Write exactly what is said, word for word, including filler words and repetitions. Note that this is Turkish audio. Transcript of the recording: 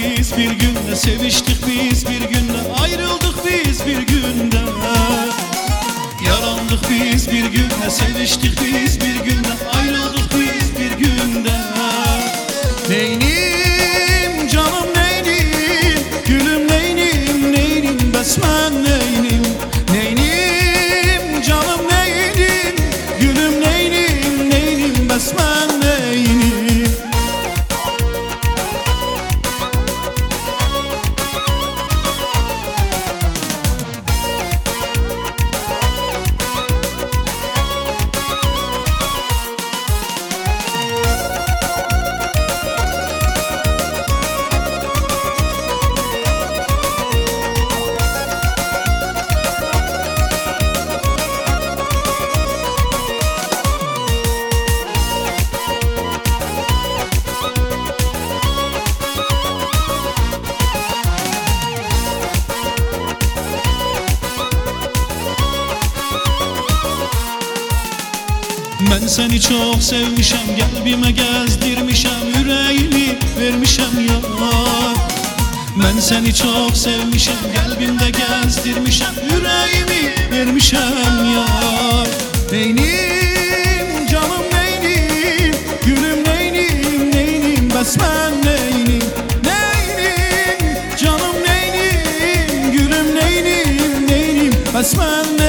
biz bir günde, seviştik biz bir günde, ayrıldık biz bir günde. Yarandık biz bir günde, seviştik biz bir günde, ayrıldık biz bir günde. Neynim canım neynim, gülüm neynim, neynim besmen neynim. Neynim canım neynim, gülüm neynim, neynim besmen neynim. Ben seni çok sevmişem, kalbime gezdirmişem, yüreğimi vermişem ya. Ben seni çok sevmişem, kalbimde gezdirmişem, yüreğimi vermişem ya. Neynim canım neynim, gülüm neynim, neynim besmen neynim. Neynim canım neynim, gülüm neynim, neynim besmen neynim.